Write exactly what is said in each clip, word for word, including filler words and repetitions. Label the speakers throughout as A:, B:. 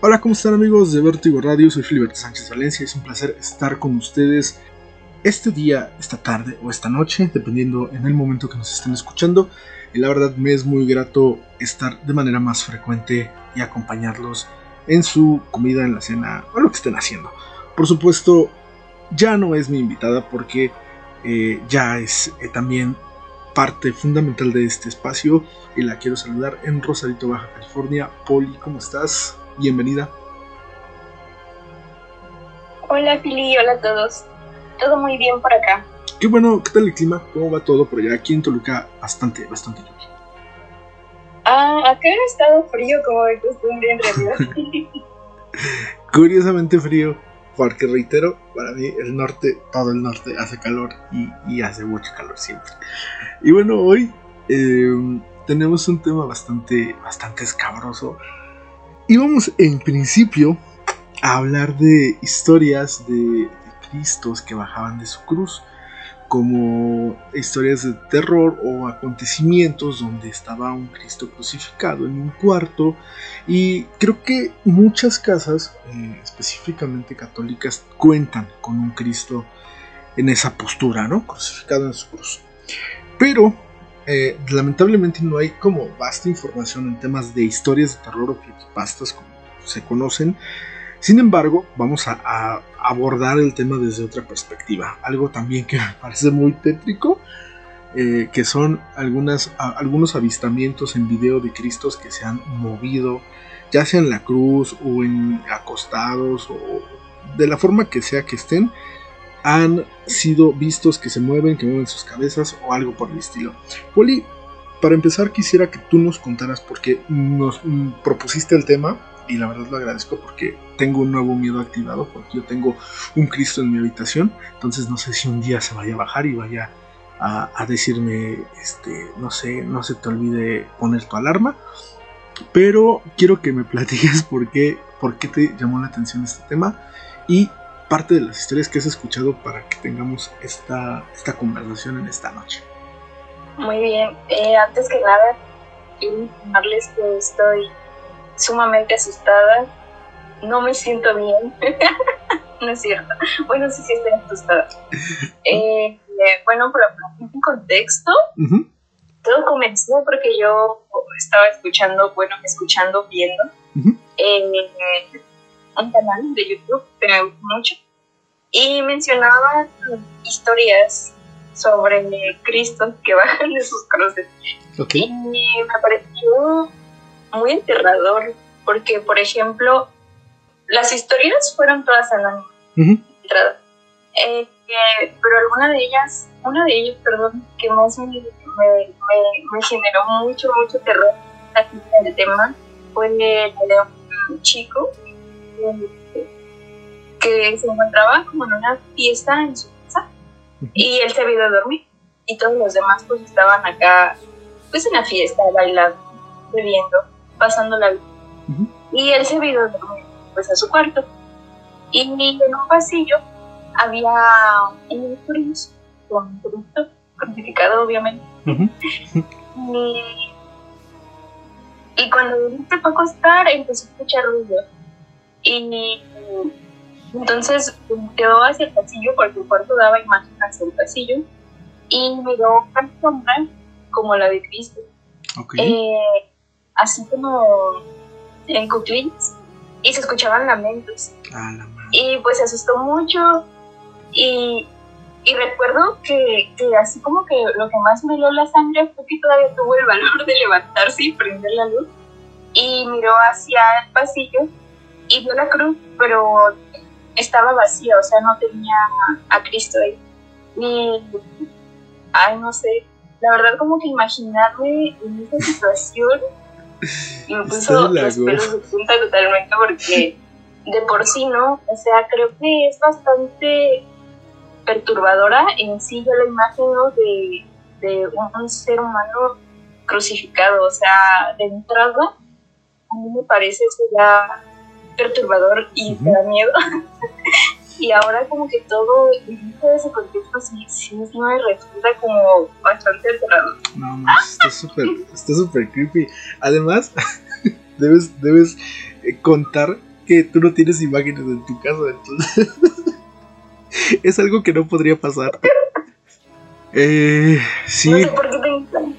A: Hola, ¿cómo están amigos de Vértigo Radio? Soy Filiberto Sánchez Valencia. Es un placer estar con ustedes este día, esta tarde o esta noche, dependiendo en el momento que nos estén escuchando. Y la verdad me es muy grato estar de manera más frecuente y acompañarlos en su comida, en la cena o lo que estén haciendo. Por supuesto, ya no es mi invitada porque eh, ya es eh, también parte fundamental de este espacio y la quiero saludar en Rosarito, Baja California. Poli, ¿cómo estás? Bienvenida.
B: Hola Fili, hola a todos. Todo muy bien por acá.
A: Qué bueno, ¿qué tal el clima? ¿Cómo va todo por allá? Aquí en Toluca bastante, bastante lluvia.
B: Ah, acá ha estado frío como de costumbre en realidad.
A: Curiosamente frío, porque reitero, para mí el norte, todo el norte hace calor y, y hace mucho calor siempre. Y bueno, hoy eh, tenemos un tema bastante, bastante escabroso. Y vamos en principio a hablar de historias de, de Cristos que bajaban de su cruz, como historias de terror o acontecimientos donde estaba un Cristo crucificado en un cuarto. Y creo que muchas casas, eh, específicamente católicas, cuentan con un Cristo en esa postura, ¿no? Crucificado en su cruz. Pero eh, lamentablemente no hay como vasta información en temas de historias de terror o creepypastas como se conocen. Sin embargo, vamos a, a abordar el tema desde otra perspectiva. Algo también que me parece muy tétrico, eh, que son algunas, a, algunos avistamientos en video de Cristos que se han movido, ya sea en la cruz o en acostados o de la forma que sea que estén, han sido vistos que se mueven, que mueven sus cabezas o algo por el estilo. Poli, para empezar quisiera que tú nos contaras, porque nos mm, propusiste el tema y la verdad lo agradezco porque tengo un nuevo miedo activado, porque yo tengo un Cristo en mi habitación, entonces no sé si un día se vaya a bajar y vaya a, a decirme, este, no sé, no se te olvide poner tu alarma, pero quiero que me platiques por qué, por qué te llamó la atención este tema y parte de las historias que has escuchado para que tengamos esta, esta conversación en esta noche.
B: Muy bien, eh, antes que nada quiero informarles que estoy sumamente asustada, no me siento bien. No es cierto, bueno, sí, sí estoy asustada. eh, eh, bueno, pero en contexto, uh-huh. Todo comenzó porque yo estaba escuchando, bueno, escuchando, viendo uh-huh. eh, un canal de YouTube que me gusta mucho y mencionaba historias sobre Cristo que bajan de sus cruces. Okay. Y me pareció muy aterrador porque, por ejemplo, las historias fueron todas anónimas, uh-huh. eh, eh, pero alguna de ellas, una de ellas, perdón, que más me, me, me, me generó mucho, mucho terror en el tema fue de un chico que se encontraba como en una fiesta en su casa uh-huh. y él se había ido a dormir y todos los demás pues estaban acá pues en la fiesta, bailando, bebiendo, pasando la vida uh-huh. y él se había ido a dormir pues a su cuarto y en un pasillo había un cruz con Cristo crucificado obviamente uh-huh. y, y cuando él se fue a acostar empezó a escuchar ruido y entonces quedó hacia el pasillo porque el cuarto daba imagen hacia el pasillo y miró una sombra como la de Cristo, okay. eh, así como en cuclillas y se escuchaban lamentos ah, la y pues se asustó mucho y, y recuerdo que, que así como que lo que más me dio la sangre fue que todavía tuvo el valor de levantarse y prender la luz y miró hacia el pasillo y vio la cruz, pero estaba vacía, o sea, no tenía a Cristo ahí. Y, ay, no sé, la verdad como que imaginarme en esa situación me puso los pelos de punta totalmente porque de por sí, ¿no? O sea, creo que es bastante perturbadora en sí ya la imagen, ¿no? de, de un ser humano crucificado, o sea, de entrada a mí me parece eso ya perturbador y uh-huh. te da miedo. Y ahora como que todo dentro de ese contexto sí, sí me resulta como bastante aterrador.
A: No, no, está súper, está súper creepy. Además, debes, debes contar que tú no tienes imágenes en tu casa, entonces es algo que no podría pasar. Eh, sí.
B: No sé por qué te...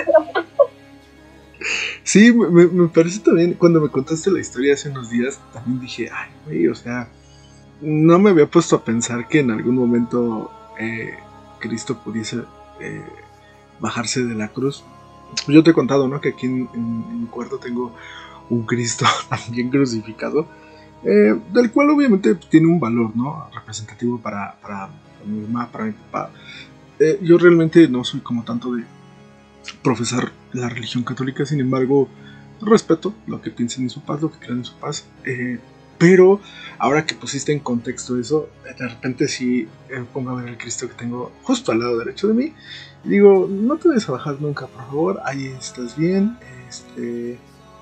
A: Sí, me, me parece también, cuando me contaste la historia hace unos días, también dije, ay, güey, o sea, no me había puesto a pensar que en algún momento eh, Cristo pudiese eh, bajarse de la cruz. Yo te he contado, ¿no? Que aquí en, en, en mi cuarto tengo un Cristo también crucificado, eh, del cual obviamente tiene un valor, ¿no? Representativo para, para, para mi mamá, para mi papá. Eh, yo realmente no soy como tanto de profesar la religión católica, sin embargo, respeto lo que piensen en su paz, lo que crean en su paz. Eh, pero ahora que pusiste en contexto eso, de repente sí eh, pongo a ver el Cristo que tengo justo al lado derecho de mí y digo, no te vayas a bajar nunca, por favor, ahí estás bien, este,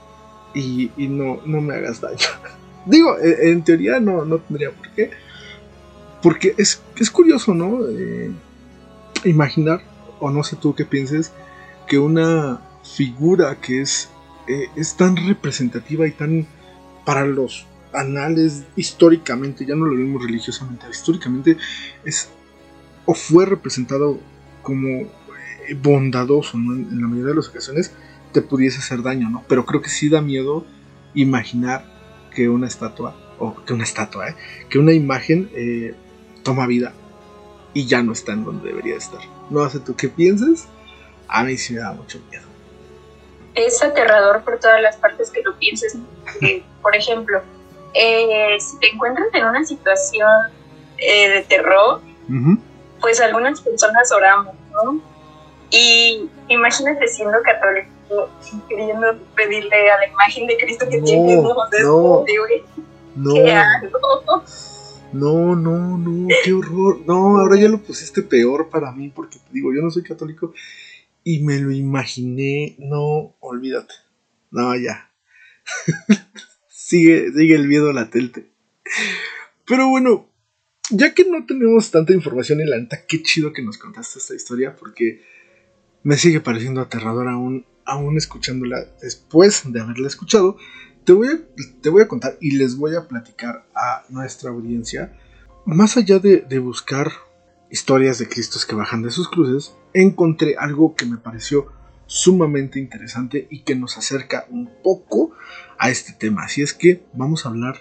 A: y, y no, no me hagas daño. Digo, en, en teoría no, no tendría por qué, porque es, es curioso, ¿no? Eh, imaginar, o no sé tú qué pienses, que una figura que es, eh, es tan representativa y tan para los anales históricamente, ya no lo vemos religiosamente, históricamente es o fue representado como eh, bondadoso, ¿no? En, en la mayoría de las ocasiones te pudiese hacer daño, ¿no? Pero creo que sí da miedo imaginar que una estatua, o que una estatua, ¿eh? que una imagen eh, toma vida y ya no está en donde debería estar. No sé tú qué piensas, a mí sí me da mucho miedo.
B: Es aterrador por todas las partes que lo pienses. Eh, por ejemplo, eh, si te encuentras en una situación eh, de terror, uh-huh. pues algunas personas oramos, ¿no? Y imagínate siendo católico y queriendo pedirle a la imagen de Cristo que no, tiene un ojo de
A: no,
B: güey.
A: No,
B: ¿Qué hago?
A: No, no, no, qué horror. No, ahora ya lo pusiste peor para mí, porque te digo, yo no soy católico y me lo imaginé. No, olvídate. No, ya. sigue, sigue el miedo latente. Pero bueno, ya que no tenemos tanta información en la neta, qué chido que nos contaste esta historia, porque me sigue pareciendo aterrador aún, aún escuchándola después de haberla escuchado. Te voy, a, te voy a contar y les voy a platicar a nuestra audiencia. Más allá de, de buscar historias de Cristos que bajan de sus cruces, encontré algo que me pareció sumamente interesante y que nos acerca un poco a este tema. Así es que vamos a hablar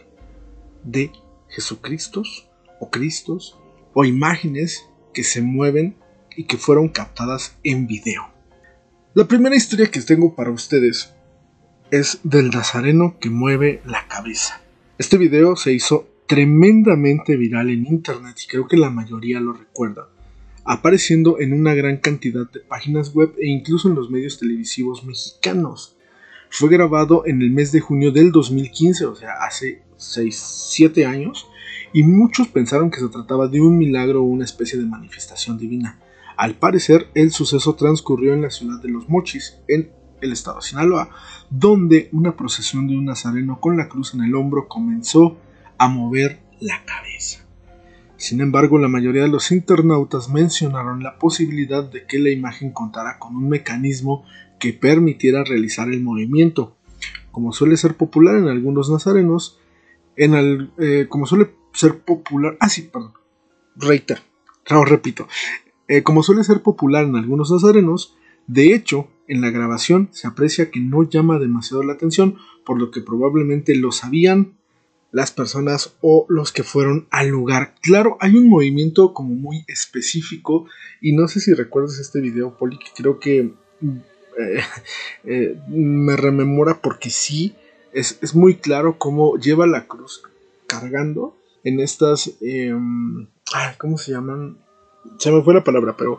A: de Jesucristos o Cristos o imágenes que se mueven y que fueron captadas en video. La primera historia que tengo para ustedes es del Nazareno que mueve la cabeza. Este video se hizo tremendamente viral en internet y creo que la mayoría lo recuerda, apareciendo en una gran cantidad de páginas web e incluso en los medios televisivos mexicanos. Fue grabado en el mes de junio del dos mil quince, o sea, hace seis siete años, y muchos pensaron que se trataba de un milagro o una especie de manifestación divina. Al parecer, el suceso transcurrió en la ciudad de Los Mochis, en el estado de Sinaloa, donde una procesión de un nazareno con la cruz en el hombro comenzó a mover la cabeza. Sin embargo, la mayoría de los internautas mencionaron la posibilidad de que la imagen contara con un mecanismo que permitiera realizar el movimiento. Como suele ser popular en algunos nazarenos, en el, eh, como suele ser popular, ah sí, perdón, reitero, no, repito, eh, como suele ser popular en algunos nazarenos, de hecho, en la grabación se aprecia que no llama demasiado la atención, por lo que probablemente lo sabían las personas o los que fueron al lugar. Claro, hay un movimiento como muy específico y no sé si recuerdas este video, Poli, que creo que eh, eh, me rememora porque sí, es, es muy claro cómo lleva la cruz cargando en estas, eh, ¿cómo se llaman? Se me fue la palabra, pero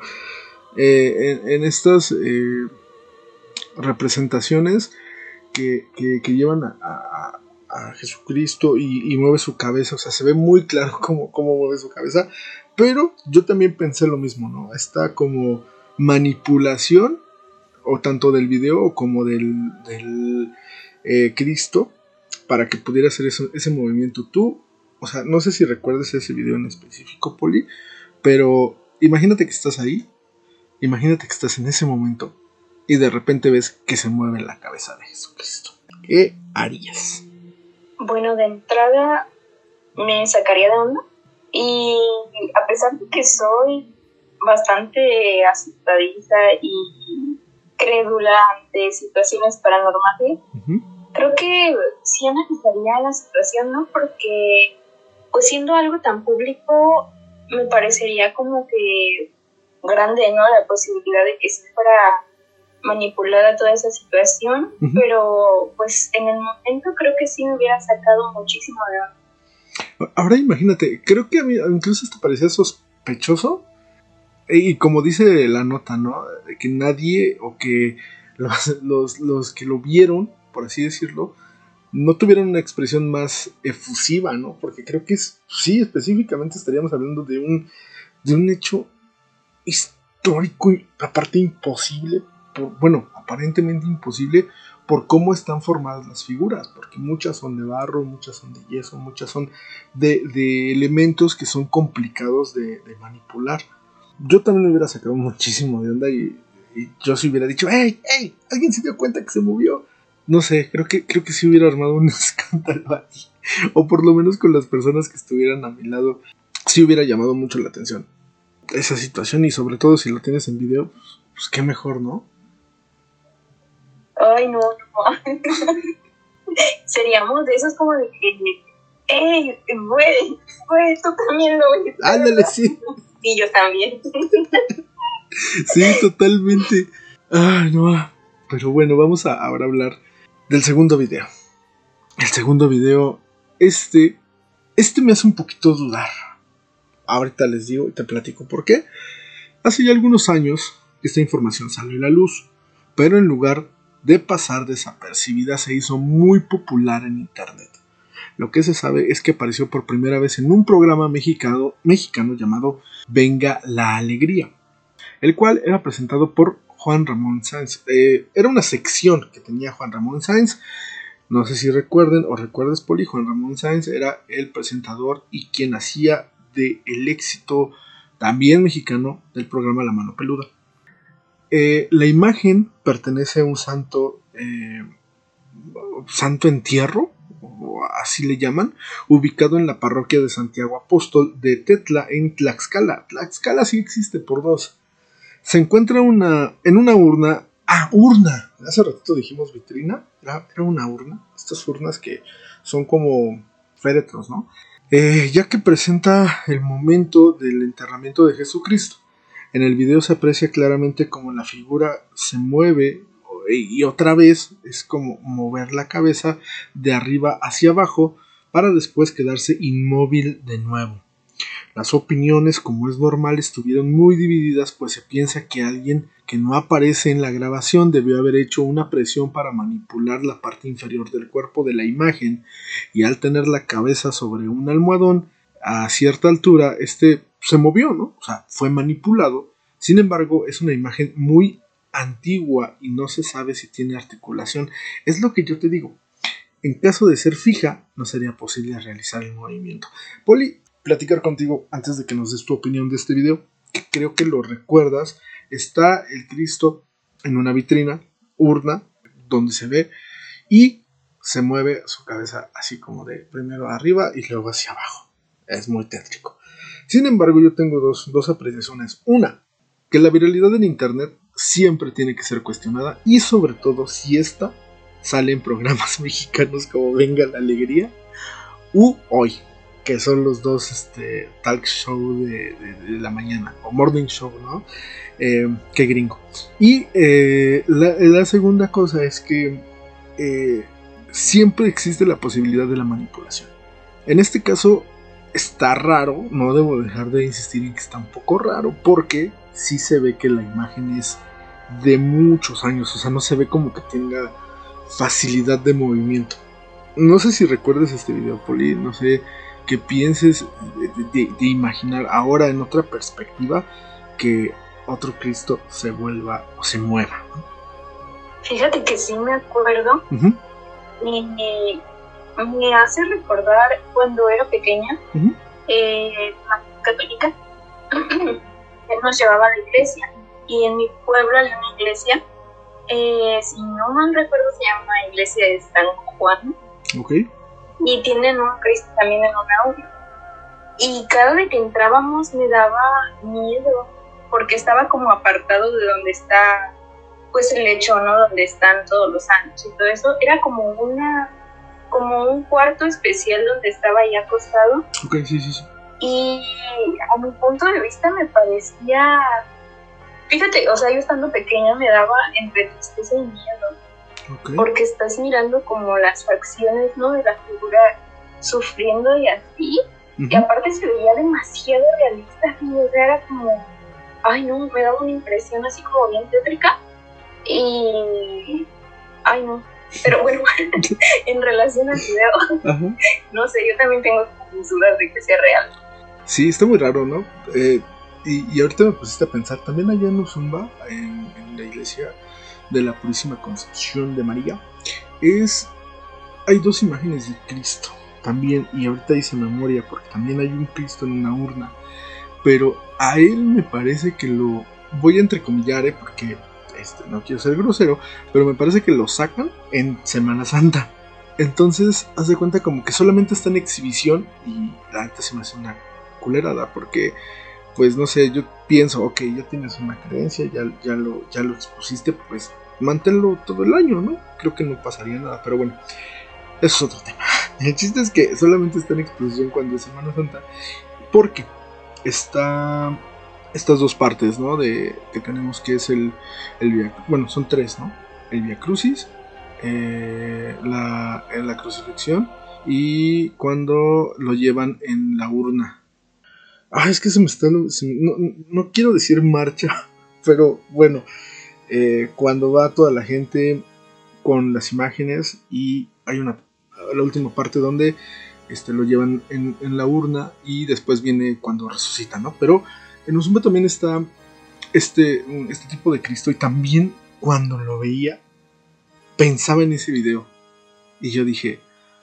A: eh, en, en estas eh, representaciones que, que, que llevan a, a a Jesucristo y, y mueve su cabeza, o sea, se ve muy claro cómo, cómo mueve su cabeza, pero yo también pensé lo mismo, ¿no? Esta como manipulación, o tanto del video como del, del eh, Cristo, para que pudiera hacer eso, ese movimiento. Tú, o sea, no sé si recuerdas ese video en específico, Poli, pero imagínate que estás ahí, imagínate que estás en ese momento y de repente ves que se mueve la cabeza de Jesucristo. ¿Qué harías?
B: Bueno, de entrada me sacaría de onda y a pesar de que soy bastante asustadiza y crédula ante situaciones paranormales, uh-huh. creo que sí analizaría la situación, ¿no? Porque pues siendo algo tan público me parecería como que grande, ¿no? La posibilidad de que se fuera manipulada toda esa situación, uh-huh. pero pues en el momento creo que sí me hubiera sacado muchísimo de onda.
A: Ahora imagínate, creo que a mí incluso hasta parecía sospechoso, y como dice la nota, ¿no? Que nadie o que los, los, los que lo vieron, por así decirlo, no tuvieron una expresión más efusiva, ¿no? Porque creo que es, sí, específicamente estaríamos hablando de un, de un hecho histórico y aparte imposible, por, bueno, aparentemente imposible por cómo están formadas las figuras, porque muchas son de barro, muchas son de yeso, muchas son de, de elementos que son complicados de, de manipular. Yo también me hubiera sacado muchísimo de onda y, y yo sí hubiera dicho, ¡hey, hey! ¿Alguien se dio cuenta que se movió? No sé, creo que, creo que sí hubiera armado un escándalo ahí. O por lo menos con las personas que estuvieran a mi lado, sí hubiera llamado mucho la atención esa situación. Y sobre todo si lo tienes en video, pues, pues qué mejor, ¿no?
B: Ay, no, no. Seríamos de esos como de que, ¡ey, güey! Güey, tú también lo ves.
A: Ándale, sí.
B: Y yo también.
A: Sí, totalmente. Ay, no. Pero bueno, vamos a ahora hablar del segundo video. El segundo video, este, este me hace un poquito dudar. Ahorita les digo y te platico por qué. Hace ya algunos años esta información salió a la luz, pero en lugar de pasar desapercibida se hizo muy popular en internet. Lo que se sabe es que apareció por primera vez en un programa mexicano, mexicano llamado Venga la Alegría, el cual era presentado por Juan Ramón Sáenz. Eh, era una sección que tenía Juan Ramón Sáenz. No sé si recuerden o recuerdes, Poli. Juan Ramón Sáenz era el presentador y quien hacía de el éxito también mexicano del programa La Mano Peluda. Eh, la imagen pertenece a un santo, eh, santo entierro, o así le llaman, ubicado en la parroquia de Santiago Apóstol de Tetla en Tlaxcala. Tlaxcala sí existe por dos. Se encuentra una, en una urna. ¡Ah, urna! Hace ratito dijimos vitrina. Era, era una urna. Estas urnas que son como féretros, ¿no? Eh, ya que presenta el momento del enterramiento de Jesucristo. En el video se aprecia claramente como la figura se mueve y otra vez es como mover la cabeza de arriba hacia abajo para después quedarse inmóvil de nuevo. Las opiniones, como es normal, estuvieron muy divididas, pues se piensa que alguien que no aparece en la grabación debió haber hecho una presión para manipular la parte inferior del cuerpo de la imagen, y al tener la cabeza sobre un almohadón a cierta altura, este se movió, ¿no? O sea, fue manipulado. Sin embargo, es una imagen muy antigua y no se sabe si tiene articulación. Es lo que yo te digo. En caso de ser fija, no sería posible realizar el movimiento. Poli, platicar contigo antes de que nos des tu opinión de este video, que creo que lo recuerdas. Está el Cristo en una vitrina, urna, donde se ve y se mueve su cabeza así como de primero arriba y luego hacia abajo. Es muy tétrico. Sin embargo, yo tengo dos, dos apreciaciones. Una, que la viralidad en internet siempre tiene que ser cuestionada, y sobre todo si esta sale en programas mexicanos como Venga la Alegría u Hoy, que son los dos este, talk show de, de, de la mañana, o morning show, ¿no? Eh, que gringo. Y eh, la, la segunda cosa es que eh, siempre existe la posibilidad de la manipulación. En este caso está raro, no debo dejar de insistir en que está un poco raro, porque sí se ve que la imagen es de muchos años, o sea, no se ve como que tenga facilidad de movimiento. No sé si recuerdes este video, Poli, no sé qué pienses de, de, de imaginar ahora en otra perspectiva que otro Cristo se vuelva o se mueva, ¿no?
B: Fíjate que sí me acuerdo, uh-huh. y me, me hace recordar cuando era pequeña, uh-huh. eh, católica, él nos llevaba a la iglesia, y en mi pueblo hay una iglesia, eh, si no mal recuerdo se llama Iglesia de San Juan.
A: Okay.
B: y tienen un Cristo también en una urna. Y cada vez que entrábamos me daba miedo, porque estaba como apartado de donde está pues el lecho, ¿no? Donde están todos los santos y todo eso. Era como una como un cuarto especial donde estaba ahí acostado.
A: Ok, sí, sí, sí.
B: Y a mi punto de vista me parecía, fíjate, o sea, yo estando pequeña me daba entre tristeza y miedo,
A: okay.
B: Porque estás mirando como las facciones, ¿no? De la figura sufriendo y así, uh-huh. Y aparte se veía demasiado realista, o sea, era como, ay no, me daba una impresión así como bien tétrica, y, ay no, pero bueno, en relación al video, uh-huh. No sé, yo también tengo mis dudas de que sea real.
A: Sí, está muy raro, ¿no? Eh, y, y ahorita me pusiste a pensar, también allá en Uzumba, en, en la iglesia de la Purísima Concepción de María, es hay dos imágenes de Cristo también, y ahorita hice memoria porque también hay un Cristo en una urna, pero a él me parece que lo voy a entrecomillar, ¿eh? Porque este, no quiero ser grosero, pero me parece que lo sacan en Semana Santa. Entonces, haz de cuenta como que solamente está en exhibición, y la neta se me hace una culerada, porque pues no sé, yo pienso, ok, ya tienes una creencia, ya, ya, lo, ya lo expusiste, pues manténlo todo el año, ¿no? Creo que no pasaría nada, pero bueno, eso es otro tema. El chiste es que solamente está en exposición cuando es Semana Santa, porque está estas dos partes, ¿no? De que tenemos, que es el, el via, bueno, son tres, ¿no? El Via Crucis, eh, la, la crucifixión, y cuando lo llevan en la urna. Ah, es que se me está... Se me, no, no quiero decir marcha, pero bueno, eh, cuando va toda la gente con las imágenes, y hay una la última parte donde este, lo llevan en, en la urna, y después viene cuando resucita, ¿no? Pero en Uzumba también está este, este tipo de Cristo, y también cuando lo veía pensaba en ese video, y yo dije,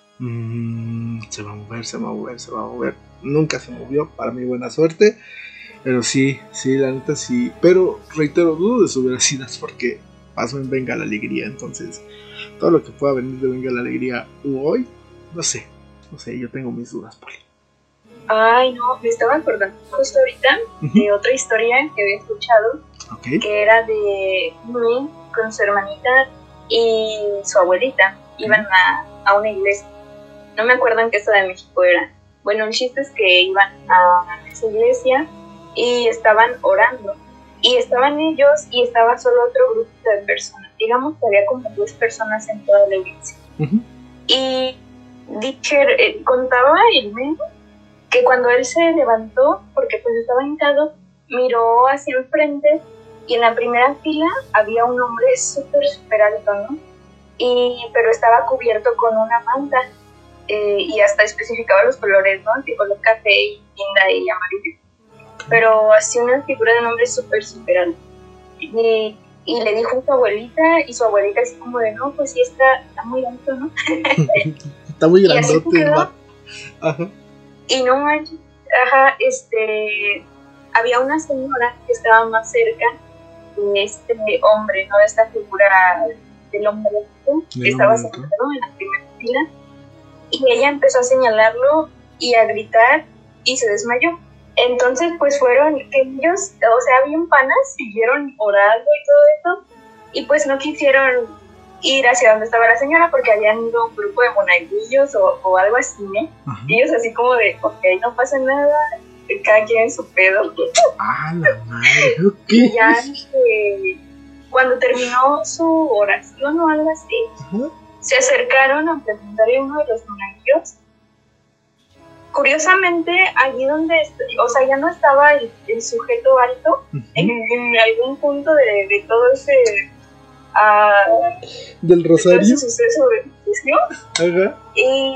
A: mmm, se va a mover, se va a mover, se va a mover. Nunca se movió, para mi buena suerte, pero sí, sí, la neta sí, pero reitero, dudo de su veracidad, porque pasó en Venga la Alegría, entonces todo lo que pueda venir de Venga la Alegría hoy, no sé, no sé, yo tengo mis dudas, Poli.
B: Ay, no, me estaba acordando justo ahorita uh-huh. de otra historia que había escuchado,
A: okay.
B: Que era de Luis con su hermanita y su abuelita, okay. Iban a, a una iglesia, no me acuerdo en qué estado de México era. Bueno, el chiste es que iban a esa iglesia y estaban orando, y estaban ellos y estaba solo otro grupo de personas, digamos que había como diez personas en toda la iglesia. Uh-huh. Y Ditcher eh, contaba el medio que cuando él se levantó, porque pues estaba hincado, miró hacia el frente, y en la primera fila había un hombre súper, súper alto, ¿no? Y, pero estaba cubierto con una manta, eh, y hasta especificaba los colores, ¿no? Tipo color café, y guinda y amarillo. Pero hacía una figura de un hombre súper, súper alto. Y, y le dijo a su abuelita, y su abuelita así como de, no, pues sí, está, está muy alto, ¿no?
A: Está muy grandote, ¿no? Ajá.
B: Y no manches, ajá, este, había una señora que estaba más cerca de este hombre, ¿no? De esta figura del hombre que estaba sentado en la primera fila, y ella empezó a señalarlo y a gritar, y se desmayó. Entonces, pues fueron que ellos, o sea, bien panas, siguieron orando y todo esto, y pues no quisieron ir hacia donde estaba la señora, porque habían ido un grupo de monaguillos o, o algo así, ¿eh? Y ellos así como de, ok, no pasa nada, cada quien en su pedo.
A: Ah, la madre, ok.
B: Y ya, eh, cuando terminó su oración o algo así, uh-huh. se acercaron a preguntarle a uno de los monaguillos. Curiosamente, allí donde, o sea, ya no estaba el, el sujeto alto, uh-huh. en, en algún punto de, de todo ese... Uh,
A: del rosario,
B: ese suceso de juicio.
A: Ajá.
B: Y,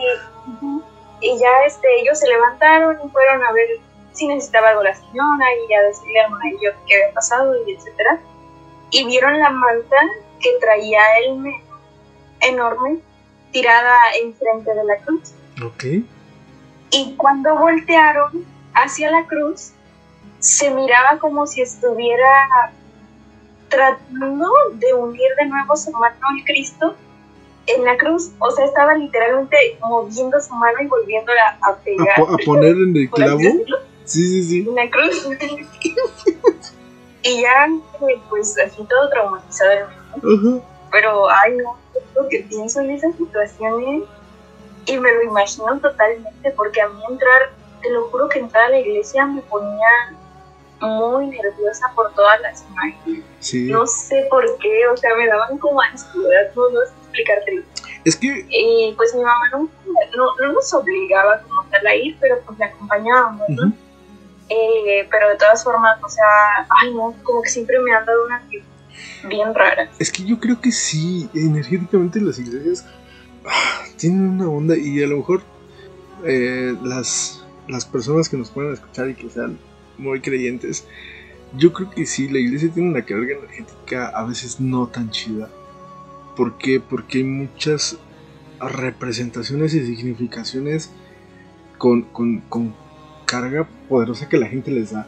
B: y ya este, ellos se levantaron y fueron a ver si necesitaba algo la señora, y a decirle al monaguillo qué había pasado, y etcétera. Y vieron la manta que traía el menú enorme tirada enfrente de la cruz.
A: Okay.
B: Y cuando voltearon hacia la cruz, se miraba como si estuviera tratando de unir de nuevo su mano al Cristo, en la cruz, o sea, estaba literalmente moviendo su mano y volviéndola a pegar.
A: ¿A, po- a poner en el clavo? Sí, sí, sí.
B: En la cruz. Y ya, pues, así todo traumatizado.
A: Uh-huh.
B: Pero, ay, no, lo que pienso en esas situaciones y me lo imagino totalmente, porque a mí entrar, te lo juro que entrar a la iglesia me ponía muy nerviosa por todas las imágenes.
A: Sí.
B: No sé por qué, o sea, me daban como ansiedad, no, no sé explicarte.
A: Es que...
B: Y pues mi mamá no, no, no nos obligaba como tal a ir, pero pues le acompañábamos, ¿no? Uh-huh. Eh, pero de todas formas, o sea, ay no, como que siempre me han dado una bien rara.
A: Es que yo creo que sí, energéticamente las iglesias ah, tienen una onda y a lo mejor eh, las, las personas que nos puedan escuchar y que sean muy creyentes, yo creo que sí, la iglesia tiene una carga energética a veces no tan chida. ¿Por qué? Porque hay muchas representaciones y significaciones con, con, con carga poderosa que la gente les da.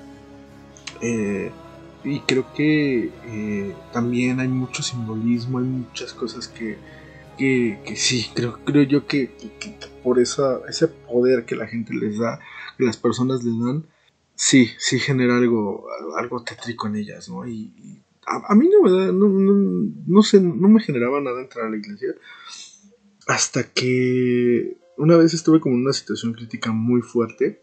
A: Eh, y creo que eh, también hay mucho simbolismo, hay muchas cosas que, que, que sí, creo, creo yo que, que, que por esa, ese poder que la gente les da, que las personas les dan, sí, sí genera algo, algo tétrico en ellas, ¿no? Y, y a, a mí no me da, no, no, no sé, no me generaba nada entrar a la iglesia, hasta que una vez estuve como en una situación crítica muy fuerte.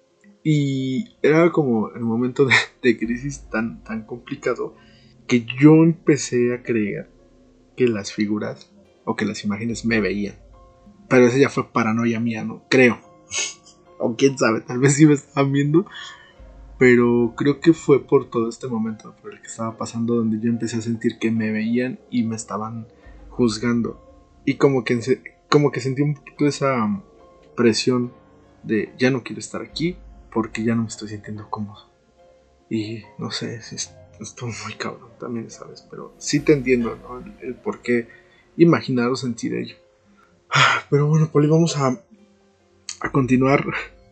A: Y era como el momento de, de crisis tan, tan complicado que yo empecé a creer que las figuras o que las imágenes me veían. Pero esa ya fue paranoia mía, ¿no? Creo. O quién sabe, tal vez sí me estaban viendo. Pero creo que fue por todo este momento por el que estaba pasando, donde yo empecé a sentir que me veían y me estaban juzgando. Y como que, como que sentí un poquito esa presión de ya no quiero estar aquí, porque ya no me estoy sintiendo cómodo. Y no sé, estuvo muy cabrón también, ¿sabes? Pero sí te entiendo, ¿no? El, el por qué imaginar o sentir ello. Pero bueno, Poli, vamos a, a continuar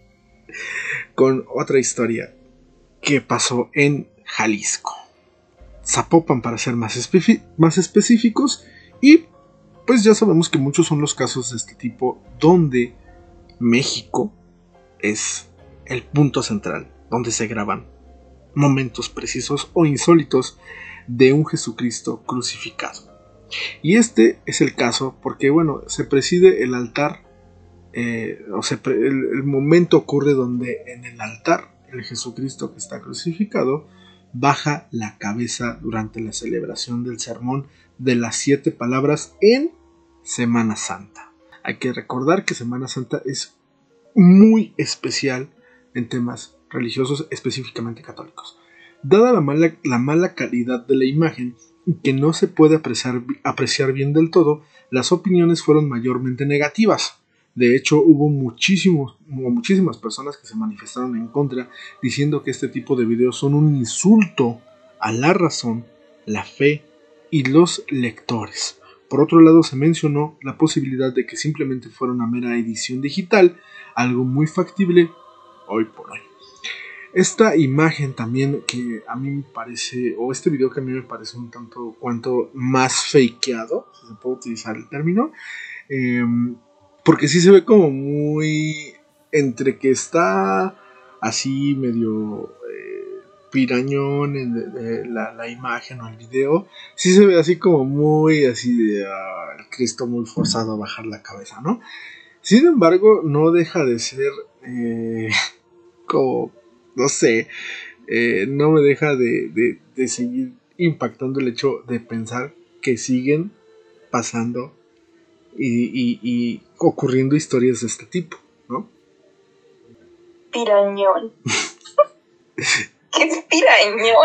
A: con otra historia que pasó en Jalisco. Zapopan, para ser más, espe- más específicos. Y pues ya sabemos que muchos son los casos de este tipo donde México es el punto central, donde se graban momentos precisos o insólitos de un Jesucristo crucificado. Y este es el caso porque, bueno, se preside el altar, eh, o sea, el, el momento ocurre donde en el altar el Jesucristo que está crucificado baja la cabeza durante la celebración del sermón de las siete palabras en Semana Santa. Hay que recordar que Semana Santa es muy especial en temas religiosos, específicamente católicos. Dada la mala, la mala calidad de la imagen y que no se puede apreciar, apreciar bien del todo, las opiniones fueron mayormente negativas. De hecho, hubo, muchísimos, hubo muchísimas personas que se manifestaron en contra, diciendo que este tipo de videos son un insulto a la razón, la fe y los lectores. Por otro lado, se mencionó la posibilidad de que simplemente fuera una mera edición digital, algo muy factible hoy por hoy. Esta imagen también que a mí me parece, o este video que a mí me parece un tanto cuanto más fakeado, si se puede utilizar el término, eh, porque sí se ve como muy, entre que está así medio eh, pirañón en eh, la, la imagen o el video, sí se ve así como muy así de uh, el Cristo muy forzado a bajar la cabeza, ¿no? Sin embargo, no deja de ser eh, como, no sé, eh, no me deja de, de, de seguir impactando el hecho de pensar que siguen pasando y, y, y ocurriendo historias de este tipo, ¿no?
B: Pirañón. ¿Qué es pirañón?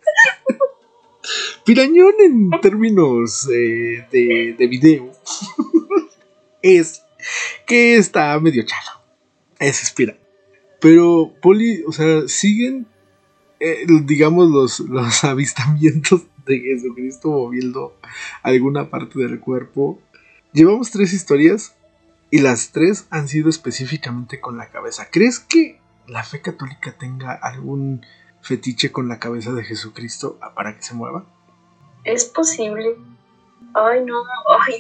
A: Pirañón en términos eh, de, de video es que está medio chalo. Ese es pirañón. Pero, Poli, o sea, siguen, eh, digamos, los, los avistamientos de Jesucristo moviendo alguna parte del cuerpo. Llevamos tres historias y las tres han sido específicamente con la cabeza. ¿Crees que la fe católica tenga algún fetiche con la cabeza de Jesucristo para que se mueva?
B: Es posible. Ay, no, ay, no.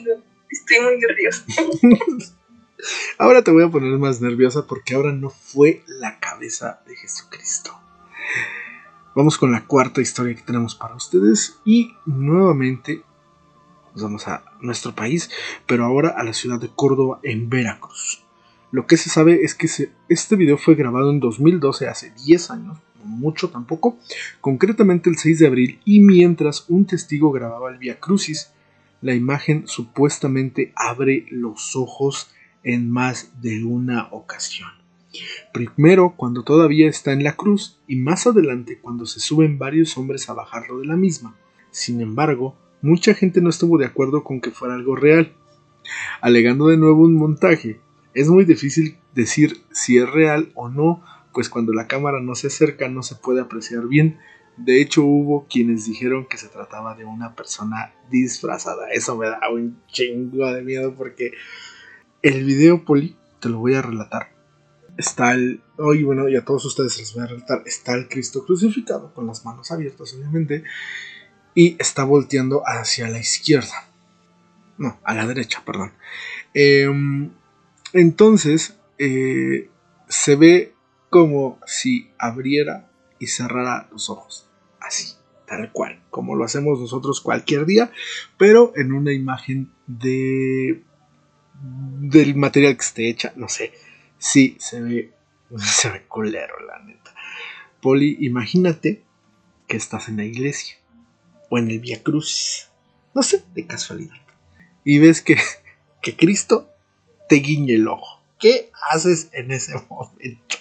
B: estoy muy nerviosa.
A: Ahora te voy a poner más nerviosa porque ahora no fue la cabeza de Jesucristo. Vamos con la cuarta historia que tenemos para ustedes y nuevamente nos vamos a nuestro país, pero ahora a la ciudad de Córdoba en Veracruz. Lo que se sabe es que se, este video fue grabado en dos mil doce, hace diez años, no mucho tampoco, concretamente el seis de abril, y mientras un testigo grababa el Vía Crucis, la imagen supuestamente abre los ojos en más de una ocasión. Primero cuando todavía está en la cruz y más adelante cuando se suben varios hombres a bajarlo de la misma. Sin embargo, mucha gente no estuvo de acuerdo con que fuera algo real, alegando de nuevo un montaje. Es muy difícil decir si es real o no, pues cuando la cámara no se acerca no se puede apreciar bien. De hecho, hubo quienes dijeron que se trataba de una persona disfrazada. Eso me da un chingo de miedo porque el video, Poli, te lo voy a relatar. Está el... Hoy, bueno, y a todos ustedes les voy a relatar. Está el Cristo crucificado, con las manos abiertas, obviamente, y está volteando hacia la izquierda. No, a la derecha, perdón. Eh, entonces, eh, se ve como si abriera y cerrara los ojos. Así, tal cual, como lo hacemos nosotros cualquier día, pero en una imagen de del material que esté hecha, no sé. Sí, se ve, se ve culero, la neta. Poli, imagínate que estás en la iglesia o en el Vía Crucis, no sé, de casualidad, y ves que, que Cristo te guiñe el ojo. ¿Qué haces en ese momento?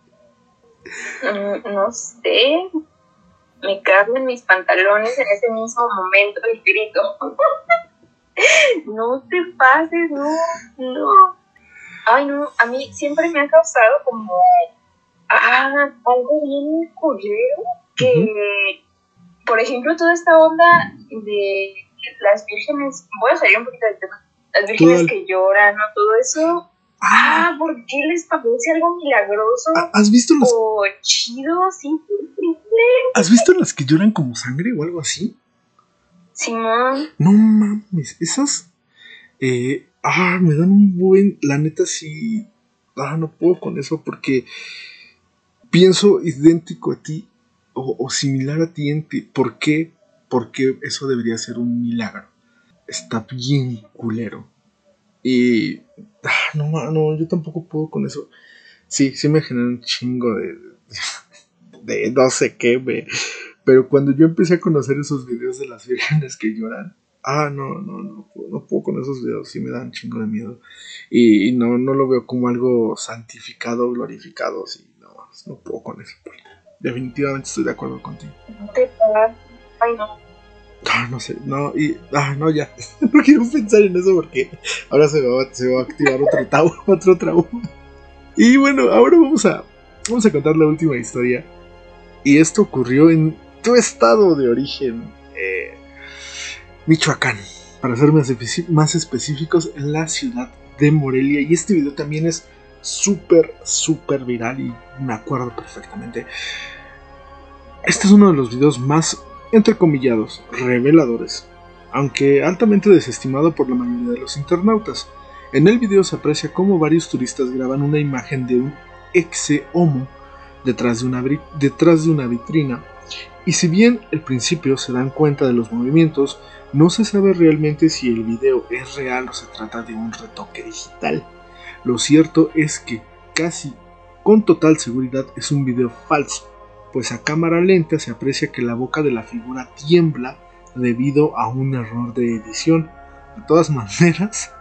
B: Mm, no sé. Me cago en mis pantalones en ese mismo momento y grito. No te pases, no, no. Ay, no, a mí siempre me ha causado como ah, algo bien culero que, uh-huh. Por ejemplo, toda esta onda de las vírgenes, voy a salir un poquito del tema, las vírgenes que lloran, ¿no? Todo eso, ah, ¿por qué les parece algo milagroso?
A: ¿Has visto las...
B: o chido, sí, increíble?
A: ¿Has visto las que lloran como sangre o algo así?
B: Simón.
A: No mames, esas... Eh, ah, me dan un buen... La neta sí... Ah, no puedo con eso porque pienso idéntico a ti o, o similar a ti en ti. ¿Por qué? Porque eso debería ser un milagro. Está bien culero. Y... Ah, no, no, yo tampoco puedo con eso. Sí, sí me genera un chingo de... De no sé qué, me... Pero cuando yo empecé a conocer esos videos de las vírgenes que lloran, ah, no, no, no, no puedo con esos videos, sí me dan un chingo de miedo. Y, y no, no lo veo como algo santificado, glorificado, sí, no, no puedo con eso. Definitivamente estoy de acuerdo contigo.
B: Ay, no.
A: Ah, no sé, no, y, ah, no, ya, no quiero pensar en eso porque ahora se va, se va a activar otro trauma, otro trauma. Y bueno, ahora vamos a, vamos a contar la última historia. Y esto ocurrió en tu estado de origen, eh, Michoacán, para ser más, más específicos, en la ciudad de Morelia. Y este video también es súper, súper viral y me acuerdo perfectamente. Este es uno de los videos más, entrecomillados, reveladores, aunque altamente desestimado por la mayoría de los internautas. En el video se aprecia cómo varios turistas graban una imagen de un ex-homo detrás de una, detrás de una vitrina, y si bien al principio se dan cuenta de los movimientos, no se sabe realmente si el video es real o se trata de un retoque digital. Lo cierto es que casi con total seguridad es un video falso, pues a cámara lenta se aprecia que la boca de la figura tiembla debido a un error de edición. De todas maneras,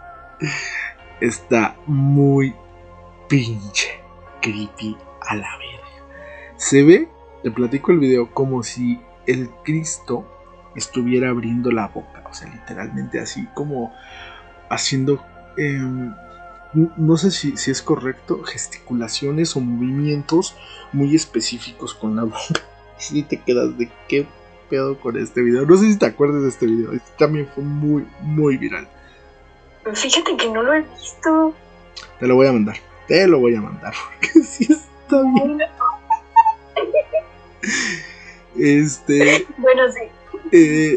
A: está muy pinche creepy a la verga. Se ve, te platico el video, como si el Cristo estuviera abriendo la boca, o sea, literalmente así como haciendo, eh, no sé si, si es correcto, gesticulaciones o movimientos muy específicos con la boca. Y si te quedas de qué pedo con este video. No sé si te acuerdas de este video, este también fue muy, muy viral.
B: Fíjate que no lo he visto.
A: Te lo voy a mandar, te lo voy a mandar, porque sí está bien. Este.
B: Bueno, sí.
A: Eh,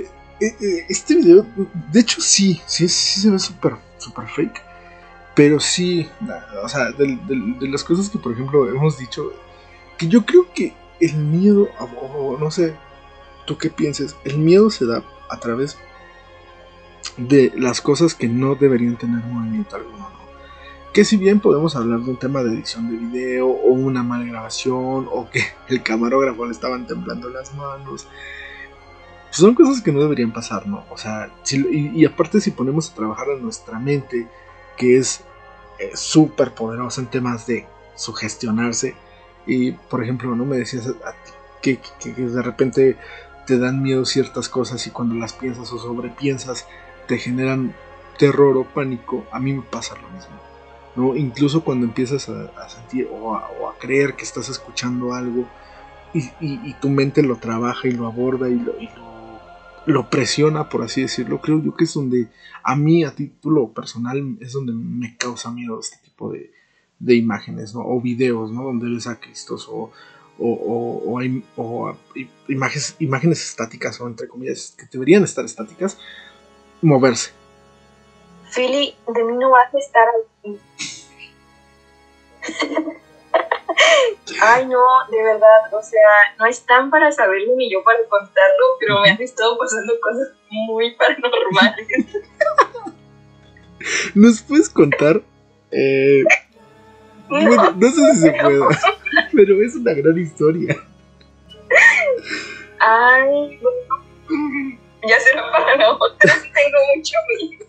A: eh, eh, este video, de hecho sí, sí, sí se ve súper, súper fake. Pero sí, o sea, de, de, de las cosas que por ejemplo hemos dicho, que yo creo que el miedo, o, o no sé, tú qué pienses, el miedo se da a través de las cosas que no deberían tener movimiento alguno, ¿no? Que si bien podemos hablar de un tema de edición de video, o una mala grabación, o que el camarógrafo le estaban temblando las manos, pues son cosas que no deberían pasar, ¿no? O sea, si, y, y aparte si ponemos a trabajar a nuestra mente, que es eh, súper poderosa en temas de sugestionarse, y por ejemplo, ¿no? Me decías a, a ti que, que, que de repente te dan miedo ciertas cosas y cuando las piensas o sobrepiensas te generan terror o pánico. A mí me pasa lo mismo, ¿no? Incluso cuando empiezas a, a sentir o a, o a creer que estás escuchando algo y, y, y tu mente lo trabaja y lo aborda y lo, y lo, lo presiona, por así decirlo, creo yo que es donde a mí, a título personal, es donde me causa miedo este tipo de, de imágenes, ¿no? O videos, ¿no? Donde ves a Cristos o O, o, o, hay, o imágenes, imágenes estáticas, o entre comillas, que deberían estar estáticas, moverse.
B: Philly, de mí no vas a estar aquí. Ay, no, de verdad, o sea, no están para saberlo ni yo para contarlo, pero me han estado pasando cosas muy paranormales.
A: ¿Nos puedes contar? Eh, no. Bueno, no sé si se puede, pero es una gran historia.
B: Ay, ya será para la otra, tengo mucho miedo.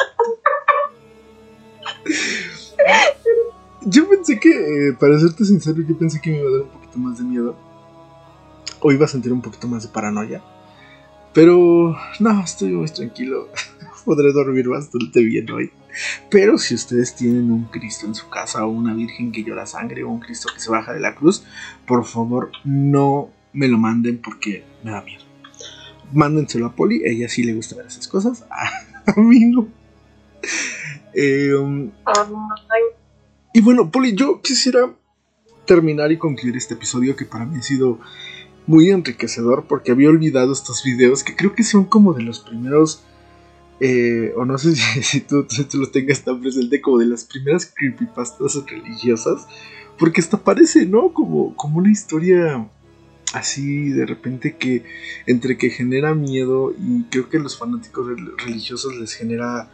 A: Yo pensé que, eh, para serte sincero, yo pensé que me iba a dar un poquito más de miedo, o iba a sentir un poquito más de paranoia, pero no, estoy muy tranquilo. Podré dormir bastante bien hoy. Pero si ustedes tienen un Cristo en su casa, o una Virgen que llora sangre, o un Cristo que se baja de la cruz, por favor no me lo manden porque me da miedo. Mándenselo a Poli, a ella sí le gusta ver esas cosas, a, a mí no. Eh, um, y bueno, Poli, yo quisiera terminar y concluir este episodio que para mí ha sido muy enriquecedor, porque había olvidado estos videos que creo que son como de los primeros, eh, o no sé si, si, tú, si tú lo tengas tan presente, como de las primeras creepypastas religiosas, porque hasta parece, ¿no? Como, como una historia así de repente que entre que genera miedo, y creo que a los fanáticos religiosos les genera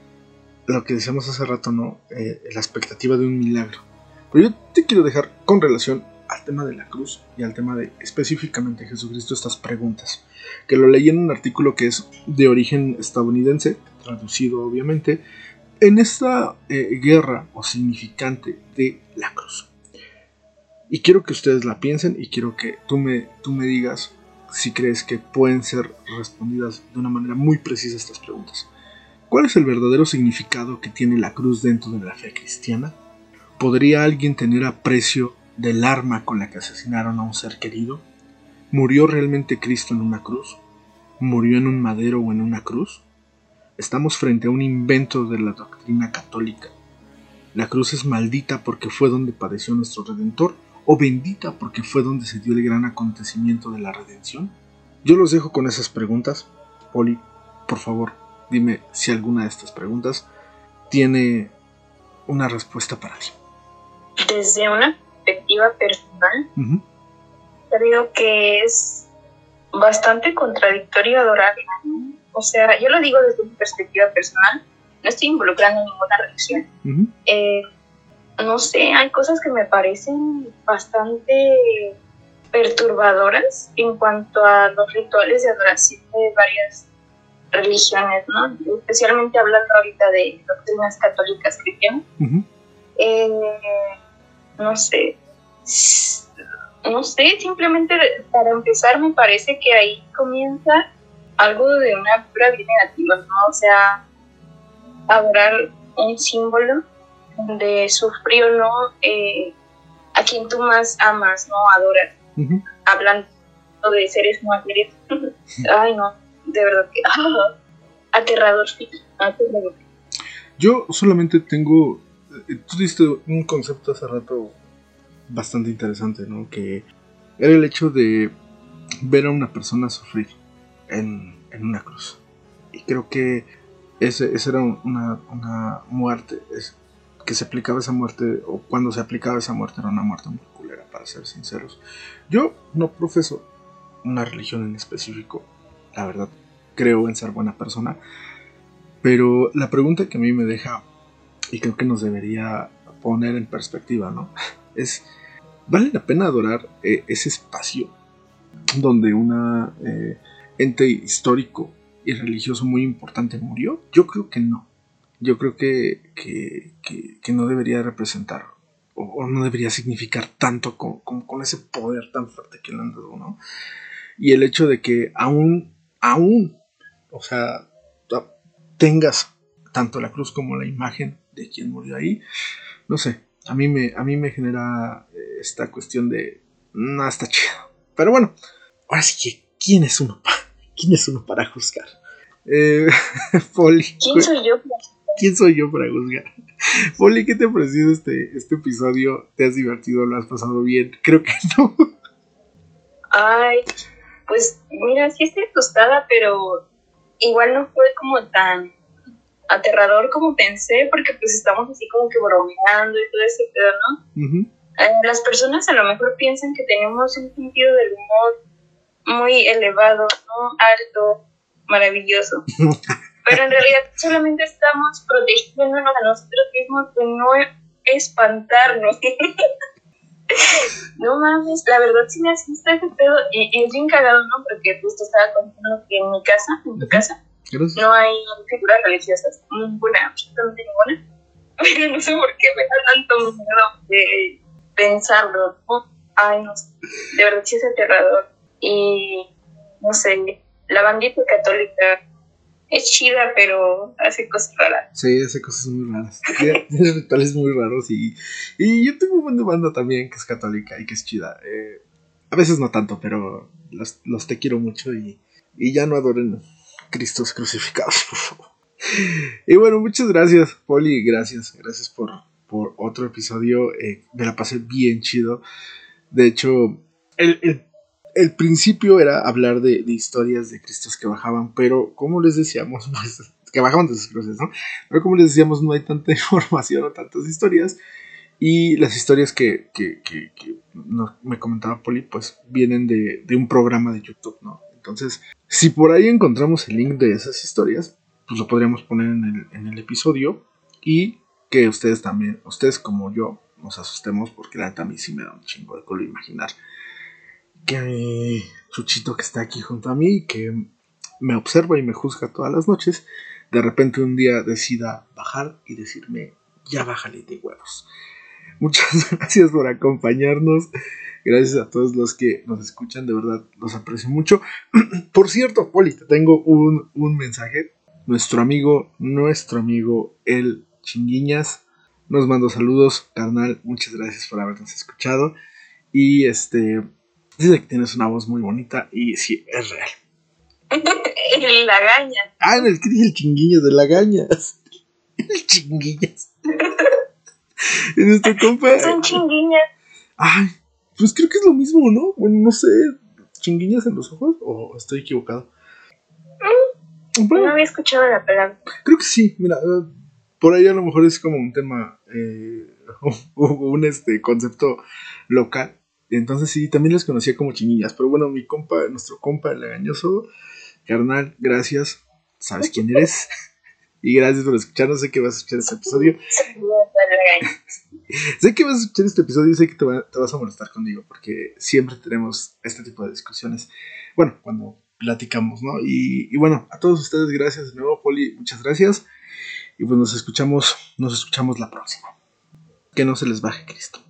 A: lo que decíamos hace rato, ¿no? Eh, la expectativa de un milagro. Pero yo te quiero dejar con relación al tema de la cruz y al tema de específicamente Jesucristo estas preguntas, que lo leí en un artículo que es de origen estadounidense, traducido obviamente, en esta eh, guerra o significante de la cruz. Y quiero que ustedes la piensen y quiero que tú me, tú me digas si crees que pueden ser respondidas de una manera muy precisa estas preguntas. ¿Cuál es el verdadero significado que tiene la cruz dentro de la fe cristiana? ¿Podría alguien tener aprecio del arma con la que asesinaron a un ser querido? ¿Murió realmente Cristo en una cruz? ¿Murió en un madero o en una cruz? ¿Estamos frente a un invento de la doctrina católica? ¿La cruz es maldita porque fue donde padeció nuestro Redentor, o bendita porque fue donde se dio el gran acontecimiento de la redención? Yo los dejo con esas preguntas. Poli, por favor, dime si alguna de estas preguntas tiene una respuesta para ti.
B: Desde una perspectiva personal, uh-huh. creo que es bastante contradictorio adorarla, ¿no? O sea, yo lo digo desde mi perspectiva personal, no estoy involucrando en ninguna religión. Uh-huh. Eh, no sé, hay cosas que me parecen bastante perturbadoras en cuanto a los rituales de adoración de varias religiones, ¿no? Especialmente hablando ahorita de doctrinas católicas cristianas. Uh-huh. Eh, no sé, no sé, simplemente para empezar me parece que ahí comienza algo de una pura vida negativa, ¿no? O sea, adorar un símbolo de sufrir o no eh, a quien tú más amas, ¿no? Adorar. Uh-huh. Hablando de seres muertos. Ay, no, de verdad que ah, aterrador, aterrador.
A: Yo solamente tengo, tú diste un concepto hace rato bastante interesante, ¿no? Que era el hecho de ver a una persona sufrir en, en una cruz. Y creo que ese, esa era una, una muerte, es, que se aplicaba esa muerte, o cuando se aplicaba esa muerte era una muerte muy culera, para ser sinceros. Yo no profeso una religión en específico, la verdad, creo en ser buena persona, pero la pregunta que a mí me deja, y creo que nos debería poner en perspectiva, ¿no? Es, ¿vale la pena adorar eh, ese espacio donde una eh, ente histórico y religioso muy importante murió? Yo creo que no. Yo creo que, que, que, que no debería representar o, o no debería significar tanto con, con, con ese poder tan fuerte que le han dado, ¿no? Y el hecho de que aún, aún, o sea, tengas tanto la cruz como la imagen de quien murió ahí, no sé, a mí me, a mí me genera esta cuestión de, no, está chido. Pero bueno, ahora sí que, ¿quién es uno, ¿quién es uno para juzgar? Eh, Poli,
B: ¿Quién soy yo?
A: ¿Quién soy yo para juzgar? Poli, ¿qué te ha parecido este, este episodio? ¿Te has divertido? ¿Lo has pasado bien? Creo que no.
B: Ay, pues mira, sí estoy asustada, pero igual no fue como tan aterrador como pensé, porque pues estamos así como que bromeando y todo ese pedo, ¿no? Uh-huh. Eh, las personas a lo mejor piensan que tenemos un sentido del humor muy elevado, ¿no? Alto, maravilloso. Pero en realidad solamente estamos protegiéndonos a nosotros mismos de no espantarnos. No mames, la verdad sí me asusta ese pedo. Y, y es bien cagado, ¿no? Porque justo estaba contando que en mi casa, en tu casa, Gracias. No hay figuras religiosas, ninguna, absolutamente ninguna. Pero no sé por qué me da tanto miedo de pensarlo, ¿no? Ay, no sé, de verdad sí es aterrador. Y no sé, la bandita católica es chida, pero hace cosas raras.
A: Sí, hace cosas muy raras. Tiene rituales muy raros. Y, y yo tengo una banda también que es católica y que es chida. Eh, a veces no tanto, pero los, los te quiero mucho y, y ya no adoren Cristos crucificados, por favor. Y bueno, muchas gracias, Poli. Gracias, gracias por, por otro episodio. Eh, me la pasé bien chido. De hecho, el, el El principio era hablar de, de historias de Cristos que bajaban, pero como les decíamos, pues, que bajaban de sus cruces, ¿no? Pero como les decíamos, no hay tanta información o tantas historias. Y las historias que, que, que, que no, me comentaba Poli, pues vienen de, de un programa de YouTube, ¿no? Entonces, si por ahí encontramos el link de esas historias, pues lo podríamos poner en el, en el episodio. Y que ustedes también, ustedes como yo, nos asustemos, porque la neta a mí sí me da un chingo de culo imaginar que mi Chuchito que está aquí junto a mí, que me observa y me juzga todas las noches, de repente un día decida bajar y decirme, ya bájale de huevos. Muchas gracias por acompañarnos. Gracias a todos los que nos escuchan, de verdad los aprecio mucho. Por cierto, Poli, te tengo un, un mensaje. Nuestro amigo, nuestro amigo El Chinguiñas nos mandó saludos, carnal. Muchas gracias por habernos escuchado. Y este... dice que tienes una voz muy bonita y sí, es real.
B: El Lagañas.
A: Ah, el que dije el Chinguiñas de Lagañas. El Chinguiñas. Y nuestro compa.
B: Son Chinguiñas.
A: Ay, pues creo que es lo mismo, ¿no? Bueno, no sé. ¿Chinguiñas en los ojos? ¿O estoy equivocado?
B: Mm, bueno, no había escuchado la palabra.
A: Creo que sí, mira. Uh, por ahí a lo mejor es como un tema. Eh, un este concepto local. Entonces sí, también les conocía como Chinguiñas. Pero bueno, mi compa, nuestro compa, el Lagañoso, carnal, gracias. Sabes quién eres. Y gracias por escucharnos. Sé que vas a escuchar este episodio. Sé que vas a escuchar este episodio y sé que te, va, te vas a molestar conmigo. Porque siempre tenemos este tipo de discusiones. Bueno, cuando platicamos, ¿no? Y, y bueno, a todos ustedes, gracias de nuevo, Poli. Muchas gracias. Y pues nos escuchamos, nos escuchamos la próxima. Que no se les baje Cristo.